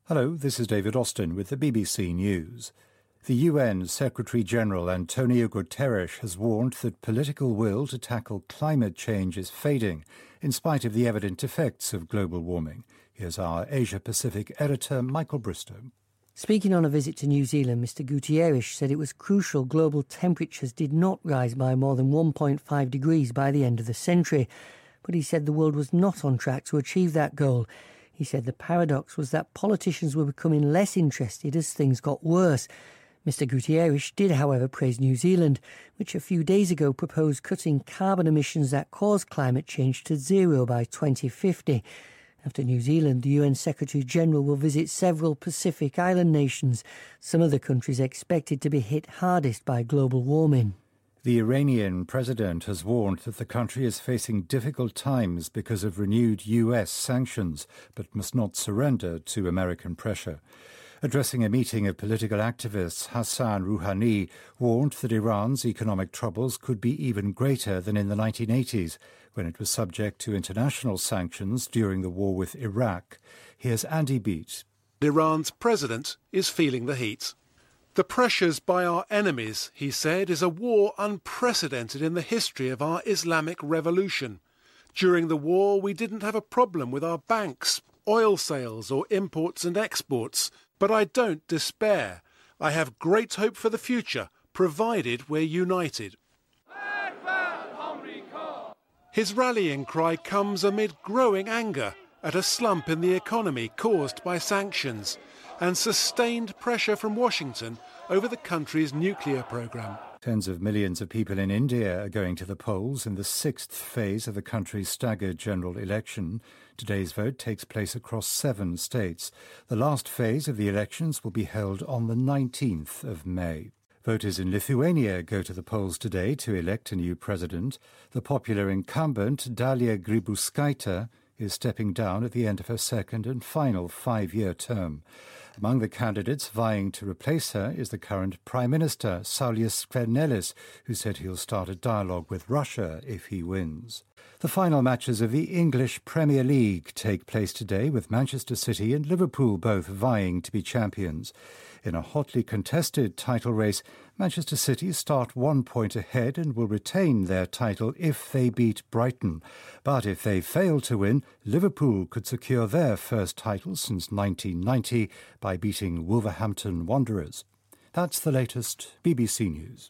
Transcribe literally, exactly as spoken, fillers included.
Hello, this is David Austin with the B B C News. The U N Secretary-General Antonio Guterres has warned that political will to tackle climate change is fading, in spite of the evident effects of global warming. Here's our Asia-Pacific editor, Michael Bristow. Speaking on a visit to New Zealand, Mister Guterres said it was crucial global temperatures did not rise by more than one point five degrees by the end of the century. But he said the world was not on track to achieve that goal. He said the paradox was that politicians were becoming less interested as things got worse. Mister Guterres did, however, praise New Zealand, which a few days ago proposed cutting carbon emissions that cause climate change to zero by twenty fifty. After New Zealand, the U N Secretary-General will visit several Pacific Island nations, some of the countries expected to be hit hardest by global warming. The Iranian president has warned that the country is facing difficult times because of renewed U S sanctions, but must not surrender to American pressure. Addressing a meeting of political activists, Hassan Rouhani warned that Iran's economic troubles could be even greater than in the nineteen eighties, when it was subject to international sanctions during the war with Iraq. Here's Andy Beat. Iran's president is feeling the heat. The pressures by our enemies, he said, is a war unprecedented in the history of our Islamic revolution. During the war, we didn't have a problem with our banks, oil sales or imports and exports. But I don't despair. I have great hope for the future, provided we're united. His rallying cry comes amid growing anger at a slump in the economy caused by sanctions and sustained pressure from Washington over the country's nuclear program. Tens of millions of people in India are going to the polls in the sixth phase of the country's staggered general election. Today's vote takes place across seven states. The last phase of the elections will be held on the nineteenth of May. Voters in Lithuania go to the polls today to elect a new president. The popular incumbent, Dalia Grybauskaitė, is stepping down at the end of her second and final five-year term. Among the candidates vying to replace her is the current Prime Minister, Saulius Skvernelis, who said he'll start a dialogue with Russia if he wins. The final matches of the English Premier League take place today, with Manchester City and Liverpool both vying to be champions. In a hotly contested title race, Manchester City start one point ahead and will retain their title if they beat Brighton. But if they fail to win, Liverpool could secure their first title since nineteen ninety by beating Wolverhampton Wanderers. That's the latest B B C News.